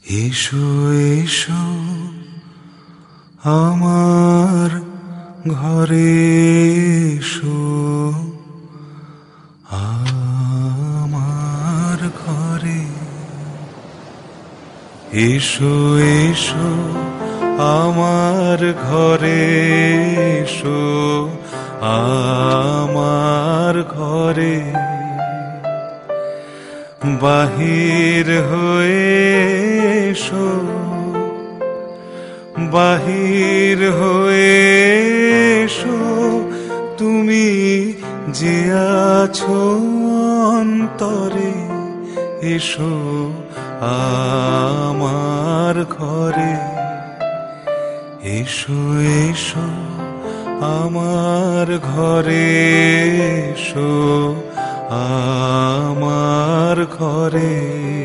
এসো এসো আমার ঘরে এসো, আমার ঘরে এসো এসো, আমার ঘরে এসো, আমার ঘরে বাহির হয়ে এসো, বাহির হয়ে এসো, তুমি যে আছো অন্তরে, এসো আমার ঘরে। এসো এসো আমার ঘরে এসো, আমার ঘরে।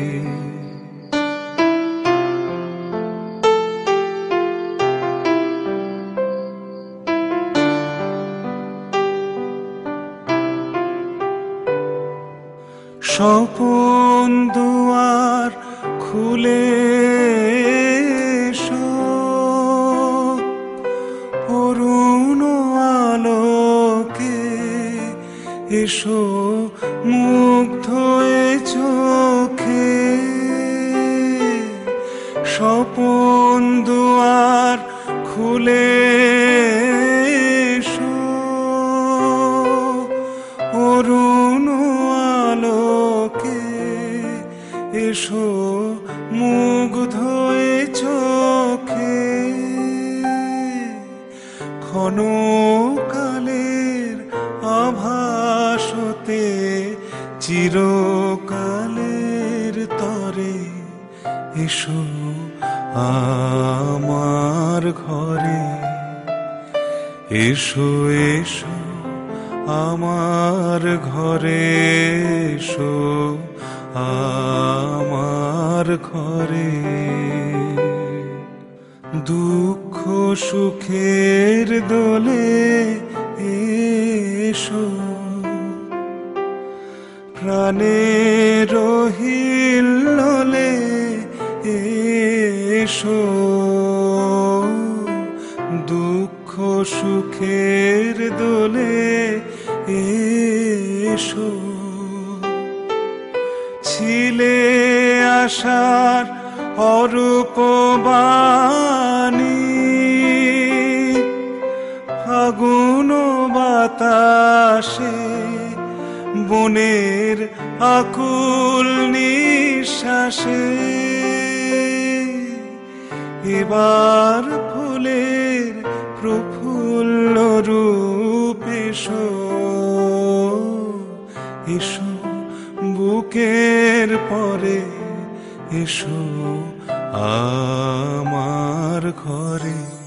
স্বপন দুয়ার খুলে এসো, অরুণ আলোকে এসো, মুগ্ধ এ চোখে। স্বপন দুয়ার খুলে এসো, অরুণ আলোকে এসো, মুগ্ধ এ চোখে। ক্ষণকালের আভাসতে চিরকালের তরে, এসো আমার ঘরে। এসো এসো আমার ঘরে এসো, আমার ঘরে। দুঃখ সুখের দোলে এসো, প্রাণের হিল্লোলে এসো, দুঃখ সুখের দোলে এসো। ছিলে আশার অরূপ বাণী, ফাগুন বাতাসে বনের আকুল নিঃশ্বাসে। এবার ফুলের প্রফুল্ল রূপ এসো, এসো বুকের পরে, এসো আমার ঘরে।